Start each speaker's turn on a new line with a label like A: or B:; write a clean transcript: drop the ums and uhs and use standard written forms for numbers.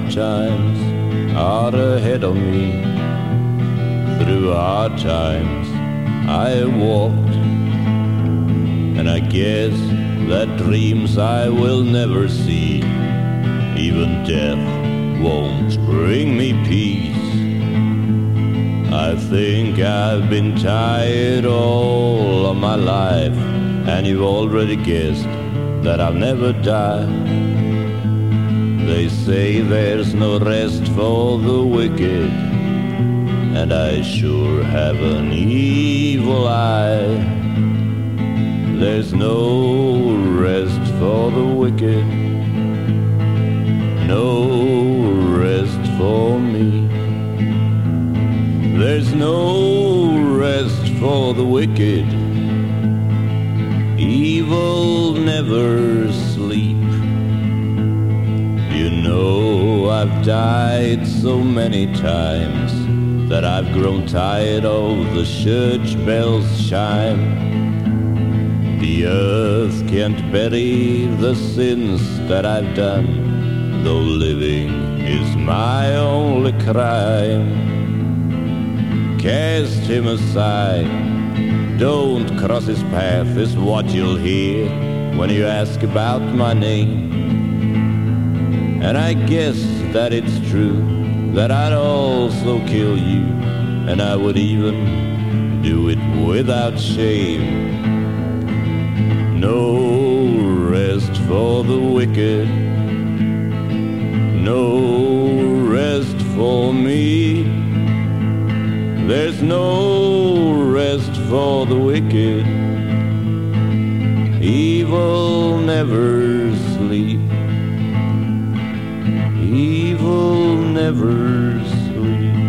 A: times are ahead of me. Through hard times I walked, and I guess that dreams I will never see, even death won't bring me peace. I think I've been tired all of my life, and you've already guessed that I'll never die. They say there's no rest for the wicked, and I sure have an evil eye. There's no rest for the wicked, no rest for me. There's no rest for the wicked. Evil never sleep. You know I've died so many times that I've grown tired of the church bells chime. The earth can't bury the sins that I've done, though living is my only crime. Cast him aside, don't cross his path, is what you'll hear when you ask about my name. And I guess that it's true that I'd also kill you, and I would even do it without shame. No rest for the wicked, no rest for me. There's no rest for the wicked. Evil never sleep. Evil never sleep.